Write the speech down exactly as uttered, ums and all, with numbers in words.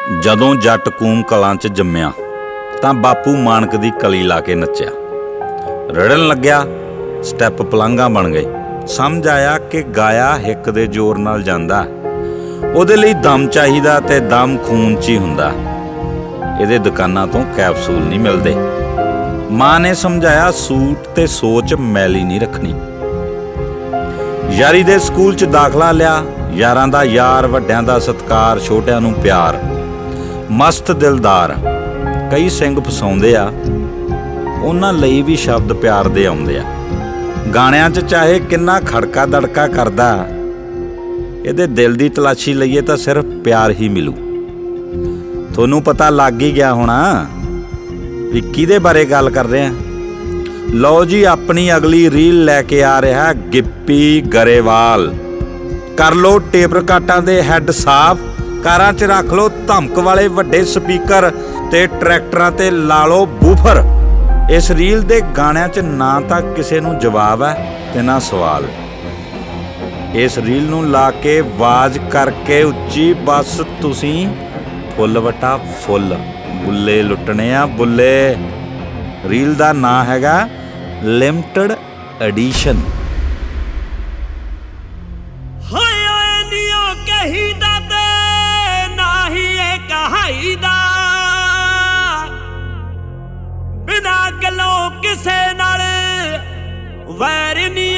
ਜਦੋਂ ਜੱਟ ਕੂਮ ਕਲਾਂ 'ਚ ਜੰਮਿਆ ਤਾਂ ਬਾਪੂ ਮਾਨਕ ਦੀ ਕਲੀ ਲਾ ਕੇ ਨੱਚਿਆ। ਰੜਨ ਲੱਗਿਆ, ਸਟੈਪ ਪਲਾਂਘਾਂ ਬਣ ਗਏ। ਸਮਝ ਆਇਆ ਕਿ ਗਾਇਆ ਹਿੱਕ ਦੇ ਜ਼ੋਰ ਨਾਲ ਜਾਂਦਾ, ਉਹਦੇ ਲਈ ਦਮ ਚਾਹੀਦਾ ਤੇ ਦਮ ਖੂਨ 'ਚ ਹੀ ਹੁੰਦਾ। ਇਹਦੇ ਦੁਕਾਨਾਂ ਤੋਂ ਕੈਪਸੂਲ ਨਹੀਂ ਮਿਲਦੇ। ਮਾਂ ਨੇ ਸਮਝਾਇਆ, ਸੂਟ ਤੇ ਸੋਚ ਮੈਲੀ ਨਹੀਂ ਰੱਖਣੀ। ਯਾਰੀ ਦੇ ਸਕੂਲ 'ਚ ਦਾਖਲਾ ਲਿਆ। ਯਾਰਾਂ ਦਾ ਯਾਰ, ਵੱਡਿਆਂ ਦਾ ਸਤਿਕਾਰ, ਛੋਟਿਆਂ ਨੂੰ ਪਿਆਰ। ਮਸਤ ਦਿਲਦਾਰ ਕਈ ਸਿੰਘ ਫਸਾਉਂਦੇ ਆ, ਉਹਨਾਂ ਲਈ ਵੀ ਸ਼ਬਦ ਪਿਆਰ ਦੇ ਆਉਂਦੇ ਆ। ਗਾਣਿਆਂ 'ਚ ਚਾਹੇ ਕਿੰਨਾ ਖੜਕਾ ਦੜਕਾ ਕਰਦਾ, ਇਹਦੇ ਦਿਲ ਦੀ ਤਲਾਸ਼ੀ ਲਈਏ ਤਾਂ ਸਿਰਫ ਪਿਆਰ ਹੀ ਮਿਲੂ। ਤੁਹਾਨੂੰ ਪਤਾ ਲੱਗ ਹੀ ਗਿਆ ਹੋਣਾ ਵੀ ਕਿਹਦੇ ਬਾਰੇ ਗੱਲ ਕਰ ਰਹੇ ਆ। ਲਓ ਜੀ, ਆਪਣੀ ਅਗਲੀ ਰੀਲ ਲੈ ਕੇ ਆ ਰਿਹਾ ਗਿੱਪੀ ਗਰੇਵਾਲ। ਕਰ ਲਓ ਟੇਪ ਰਿਕਾਰਡਾਂ ਦੇ ਹੈੱਡ ਸਾਫ਼, ਕਾਰਾਂ 'ਚ ਰੱਖ ਲਓ ਧਮਕ ਵਾਲੇ ਵੱਡੇ ਸਪੀਕਰ ਤੇ ਟਰੈਕਟਰਾਂ ਤੇ ਲਾ ਲਓ ਬੂਫਰ। ਇਸ ਰੀਲ ਦੇ ਗਾਣਿਆਂ 'ਚ ਨਾ ਤਾਂ ਕਿਸੇ ਨੂੰ ਜਵਾਬ ਹੈ ਤੇ ਨਾ ਸਵਾਲ। ਇਸ ਰੀਲ ਨੂੰ ਲਾ ਕੇ ਆਵਾਜ਼ ਕਰਕੇ ਉੱਚੀ, ਬਸ ਤੁਸੀਂ ਫੁੱਲ ਵਟਾ ਫੁੱਲ, ਬੁੱਲੇ ਲੁੱਟਣੇ ਆ ਬੁੱਲੇ। ਰੀਲ ਦਾ ਨਾਂ ਹੈਗਾ ਲਿਮਟਿਡ ਐਡੀਸ਼ਨ। ਹਾਏ ਓਏ ਨੀਓ ਕਹੀਦਾ ਤੇ ਨਾ ਹੀ ਇਹ ਕਹਾਈਦਾ, ਬਿਨਾ ਗੱਲੋਂ ਕਿਸੇ ਨਾਲ ਵੈਰ ਨੀ